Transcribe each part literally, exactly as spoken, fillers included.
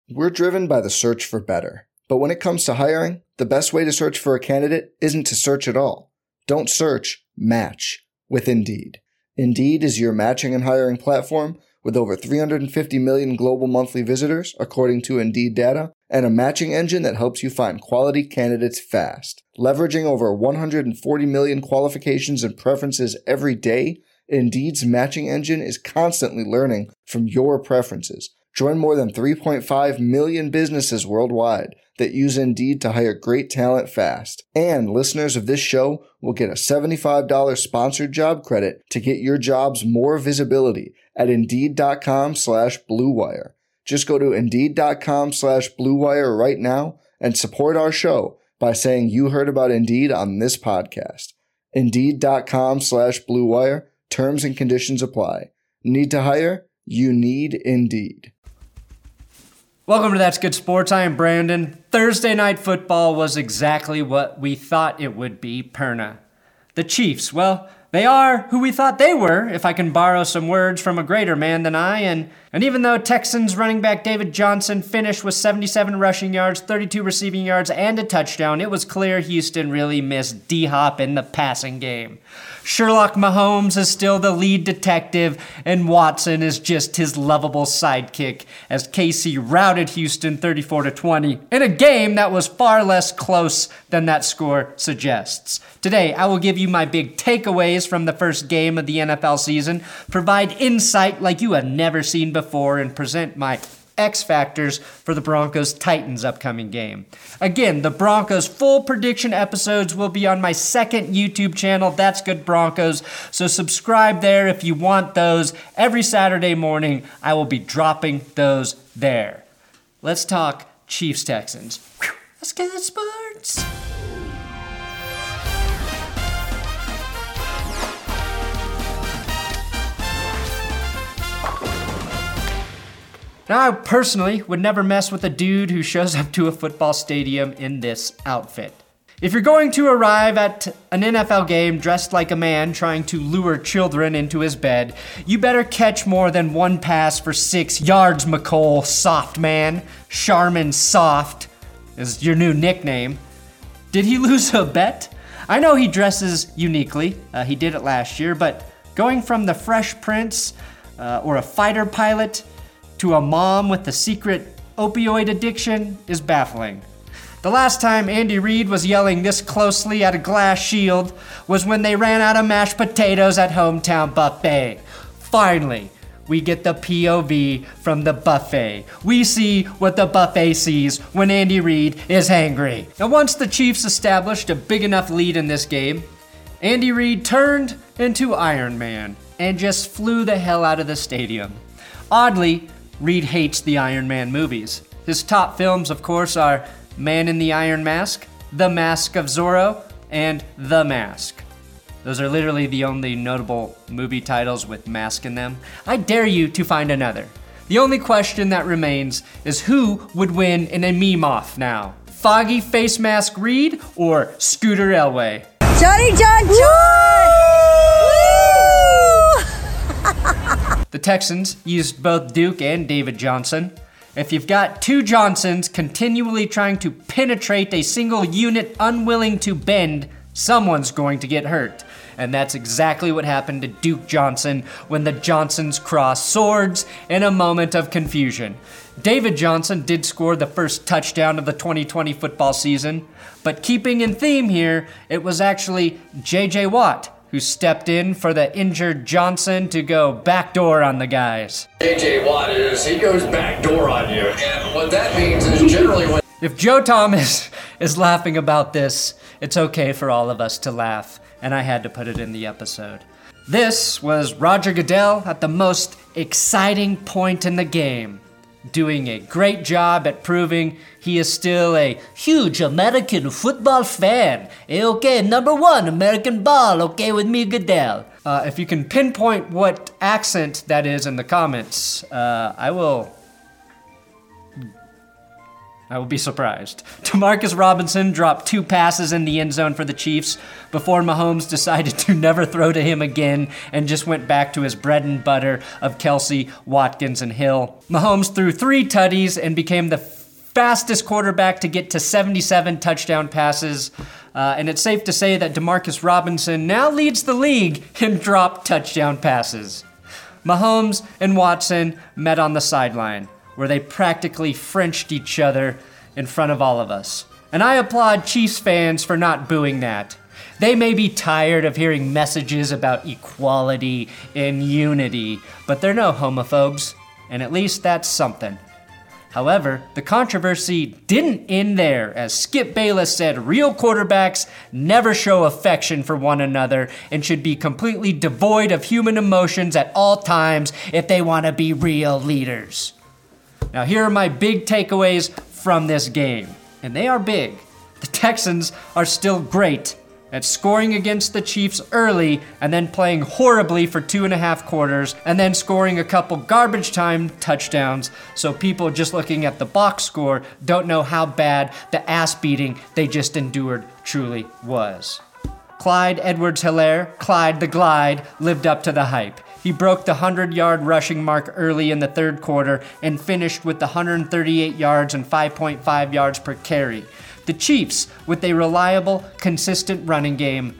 We're driven by the search for better. But when it comes to hiring, the best way to search for a candidate isn't to search at all. Don't search, match with Indeed. Indeed is your matching and hiring platform with over three hundred fifty million global monthly visitors, according to Indeed data, and a matching engine that helps you find quality candidates fast. Leveraging over one hundred forty million qualifications and preferences every day, Indeed's matching engine is constantly learning from your preferences. Join more than three point five million businesses worldwide that use Indeed to hire great talent fast. And listeners of this show will get a seventy-five dollars sponsored job credit to get your jobs more visibility at Indeed.com slash Blue Wire. Just go to Indeed.com slash Blue Wire right now and support our show by saying you heard about Indeed on this podcast. Indeed.com slash Blue Wire. Terms and conditions apply. Need to hire? You need Indeed. Welcome to That's Good Sports. I am Brandon. Thursday night football was exactly what we thought it would be, Perna. The Chiefs, well, they are who we thought they were, if I can borrow some words from a greater man than I, and, and even though Texans running back David Johnson finished with seventy-seven rushing yards, thirty-two receiving yards, and a touchdown, it was clear Houston really missed D-Hop in the passing game. Sherlock Mahomes is still the lead detective, and Watson is just his lovable sidekick as K C routed Houston thirty-four to twenty in a game that was far less close than that score suggests. Today, I will give you my big takeaways from the first game of the N F L season, provide insight like you have never seen before, and present my X factors for the Broncos-Titans upcoming game. Again, the Broncos full prediction episodes will be on my second YouTube channel, That's Good Broncos, so subscribe there if you want those. Every Saturday morning, I will be dropping those there. Let's talk Chiefs-Texans. Let's get the sports. Now, I personally would never mess with a dude who shows up to a football stadium in this outfit. If you're going to arrive at an N F L game dressed like a man trying to lure children into his bed, you better catch more than one pass for six yards, McCole, soft man. Charmin Soft is your new nickname. Did he lose a bet? I know he dresses uniquely. Uh, he did it last year, but going from the Fresh Prince uh, or a fighter pilot to a mom with a secret opioid addiction is baffling. The last time Andy Reid was yelling this closely at a glass shield was when they ran out of mashed potatoes at Hometown Buffet. Finally, we get the P O V from the buffet. We see what the buffet sees when Andy Reid is angry. Now, once the Chiefs established a big enough lead in this game, Andy Reid turned into Iron Man and just flew the hell out of the stadium. Oddly, Reid hates the Iron Man movies. His top films, of course, are Man in the Iron Mask, The Mask of Zorro, and The Mask. Those are literally the only notable movie titles with mask in them. I dare you to find another. The only question that remains is who would win in a meme-off now? Foggy Face Mask Reid or Scooter Elway? Johnny John John! The Texans used both Duke and David Johnson. If you've got two Johnsons continually trying to penetrate a single unit unwilling to bend, someone's going to get hurt. And that's exactly what happened to Duke Johnson when the Johnsons crossed swords in a moment of confusion. David Johnson did score the first touchdown of the twenty twenty football season, but keeping in theme here, it was actually J J Watt who stepped in for the injured Johnson to go backdoor on the guys. J J Watt is, he goes backdoor on you. And what that means is generally when... If Joe Thomas is laughing about this, it's okay for all of us to laugh, and I had to put it in the episode. This was Roger Goodell at the most exciting point in the game, doing a great job at proving he is still a huge American football fan. Okay, number one, American ball, okay with me, Goodell. Uh, if you can pinpoint what accent that is in the comments, uh, I will I will be surprised. Demarcus Robinson dropped two passes in the end zone for the Chiefs before Mahomes decided to never throw to him again and just went back to his bread and butter of Kelsey, Watkins, and Hill. Mahomes threw three tutties and became the fastest quarterback to get to seventy-seven touchdown passes. Uh, and it's safe to say that Demarcus Robinson now leads the league in dropped touchdown passes. Mahomes and Watson met on the sideline, where they practically Frenched each other in front of all of us. And I applaud Chiefs fans for not booing that. They may be tired of hearing messages about equality and unity, but they're no homophobes, and at least that's something. However, the controversy didn't end there, as Skip Bayless said real quarterbacks never show affection for one another and should be completely devoid of human emotions at all times if they want to be real leaders. Now, here are my big takeaways from this game, and they are big. The Texans are still great at scoring against the Chiefs early and then playing horribly for two and a half quarters and then scoring a couple garbage time touchdowns, so people just looking at the box score don't know how bad the ass beating they just endured truly was. Clyde Edwards-Helaire, Clyde the Glide, lived up to the hype. He broke the hundred-yard rushing mark early in the third quarter and finished with one hundred thirty-eight yards and five point five yards per carry. The Chiefs, with a reliable, consistent running game,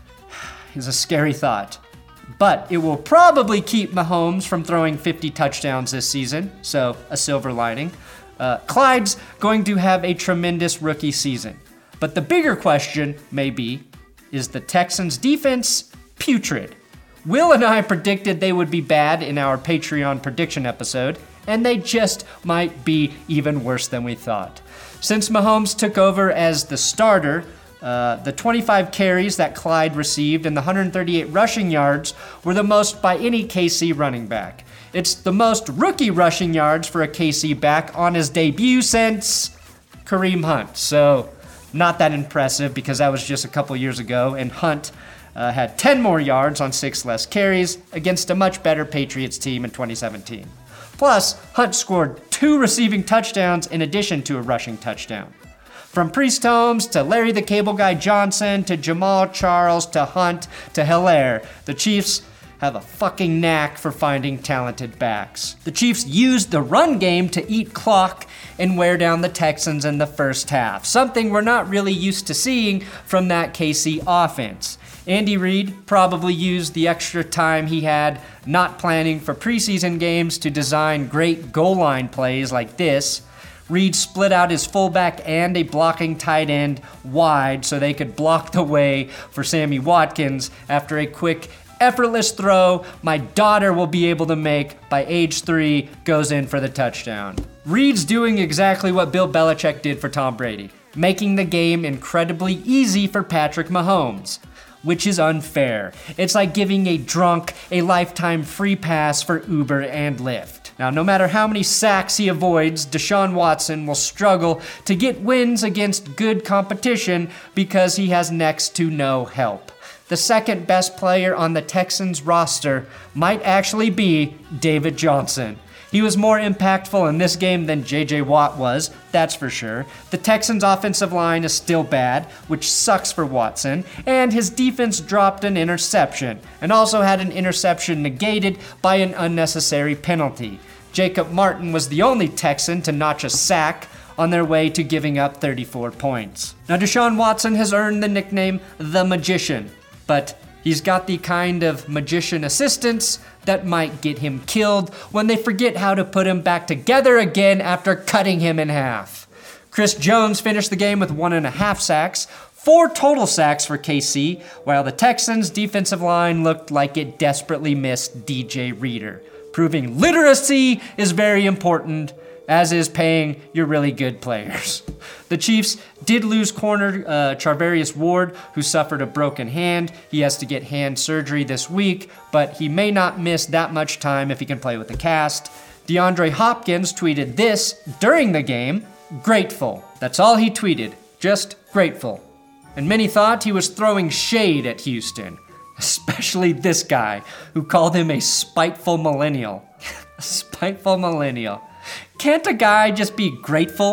is a scary thought. But it will probably keep Mahomes from throwing fifty touchdowns this season, so a silver lining. Uh, Clyde's going to have a tremendous rookie season. But the bigger question may be, is the Texans' defense putrid? Will and I predicted they would be bad in our Patreon prediction episode, and they just might be even worse than we thought. Since Mahomes took over as the starter, uh, the twenty-five carries that Clyde received and the one hundred thirty-eight rushing yards were the most by any K C running back. It's the most rookie rushing yards for a K C back on his debut since Kareem Hunt. So not that impressive because that was just a couple years ago, and Hunt Uh, had ten more yards on six less carries against a much better Patriots team in twenty seventeen. Plus, Hunt scored two receiving touchdowns in addition to a rushing touchdown. From Priest Holmes to Larry the Cable Guy Johnson to Jamal Charles to Hunt to Helaire, the Chiefs have a fucking knack for finding talented backs. The Chiefs used the run game to eat clock and wear down the Texans in the first half, something we're not really used to seeing from that K C offense. Andy Reid probably used the extra time he had not planning for preseason games to design great goal line plays like this. Reid split out his fullback and a blocking tight end wide so they could block the way for Sammy Watkins after a quick, effortless throw my daughter will be able to make by age three goes in for the touchdown. Reid's doing exactly what Bill Belichick did for Tom Brady, making the game incredibly easy for Patrick Mahomes, which is unfair. It's like giving a drunk a lifetime free pass for Uber and Lyft. Now, no matter how many sacks he avoids, Deshaun Watson will struggle to get wins against good competition because he has next to no help. The second best player on the Texans roster might actually be David Johnson. He was more impactful in this game than J J Watt was, that's for sure. The Texans' offensive line is still bad, which sucks for Watson, and his defense dropped an interception, and also had an interception negated by an unnecessary penalty. Jacob Martin was the only Texan to notch a sack on their way to giving up thirty-four points. Now, Deshaun Watson has earned the nickname The Magician, but he's got the kind of magician assistants that might get him killed when they forget how to put him back together again after cutting him in half. Chris Jones finished the game with one and a half sacks, four total sacks for K C, while the Texans' defensive line looked like it desperately missed D J Reader, proving literacy is very important, as is paying your really good players. The Chiefs did lose corner uh, Charvarius Ward, who suffered a broken hand. He has to get hand surgery this week, but he may not miss that much time if he can play with the cast. DeAndre Hopkins tweeted this during the game, "Grateful." That's all he tweeted, just grateful. And many thought he was throwing shade at Houston, especially this guy, who called him a spiteful millennial. A spiteful millennial. Can't a guy just be grateful?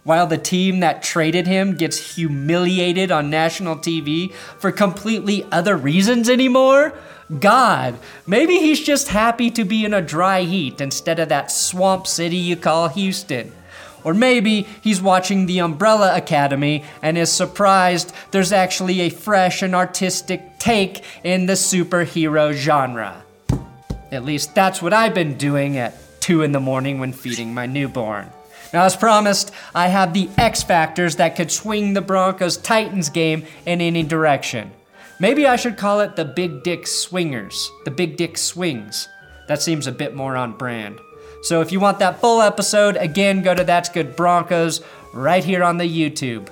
while the team that traded him gets humiliated on national T V for completely other reasons anymore? God, maybe he's just happy to be in a dry heat instead of that swamp city you call Houston. Or maybe he's watching The Umbrella Academy and is surprised there's actually a fresh and artistic take in the superhero genre. At least that's what I've been doing at two in the morning when feeding my newborn. Now, as promised, I have the X factors that could swing the Broncos-Titans game in any direction. Maybe I should call it the Big Dick Swingers, the Big Dick Swings. That seems a bit more on brand. So if you want that full episode, again, go to That's Good Broncos right here on the YouTube.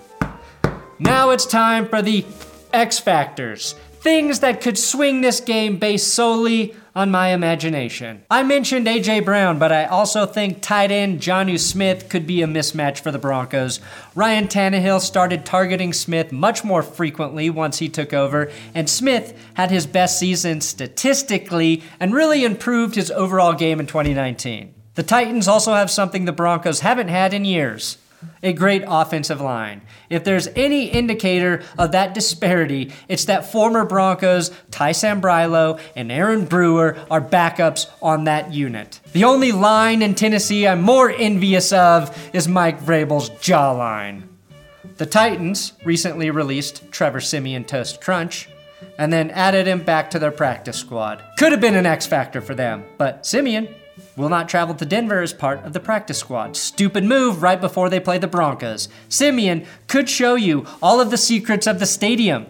Now it's time for the X factors, things that could swing this game based solely on my imagination. I mentioned A J Brown, but I also think tight end Jonnu Smith could be a mismatch for the Broncos. Ryan Tannehill started targeting Smith much more frequently once he took over, and Smith had his best season statistically and really improved his overall game in twenty nineteen. The Titans also have something the Broncos haven't had in years: a great offensive line. If there's any indicator of that disparity, it's that former Broncos Ty Sambrailo and Aaron Brewer are backups on that unit. The only line in Tennessee I'm more envious of is Mike Vrabel's jawline. The Titans recently released Trevor Siemian Toast Crunch and then added him back to their practice squad. Could have been an X factor for them, but Siemian will not travel to Denver as part of the practice squad. Stupid move right before they play the Broncos. Siemian could show you all of the secrets of the stadium,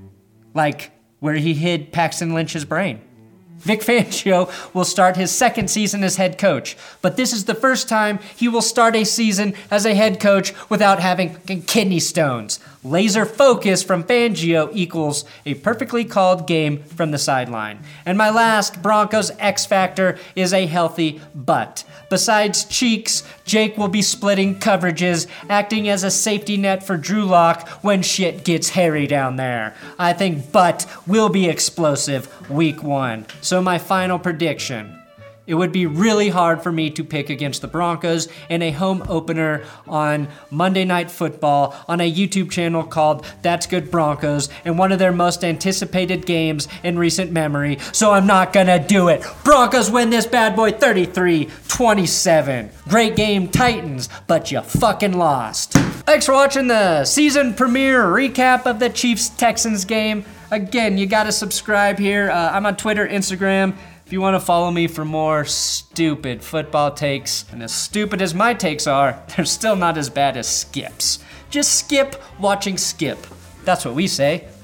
like where he hid Paxton Lynch's brain. Vic Fangio will start his second season as head coach, but this is the first time he will start a season as a head coach without having kidney stones. Laser focus from Fangio equals a perfectly called game from the sideline. And my last Broncos X factor is a healthy butt. Besides cheeks, Jake will be splitting coverages, acting as a safety net for Drew Lock when shit gets hairy down there. I think butt will be explosive week one. So my final prediction: it would be really hard for me to pick against the Broncos in a home opener on Monday Night Football on a YouTube channel called That's Good Broncos and one of their most anticipated games in recent memory, so I'm not gonna do it. Broncos win this bad boy thirty-three twenty-seven. Great game, Titans, but you fucking lost. Thanks for watching the season premiere recap of the Chiefs-Texans game. Again, you gotta subscribe here. Uh, I'm on Twitter, Instagram. If you want to follow me for more stupid football takes, and as stupid as my takes are, they're still not as bad as Skip's. Just skip watching Skip. That's what we say.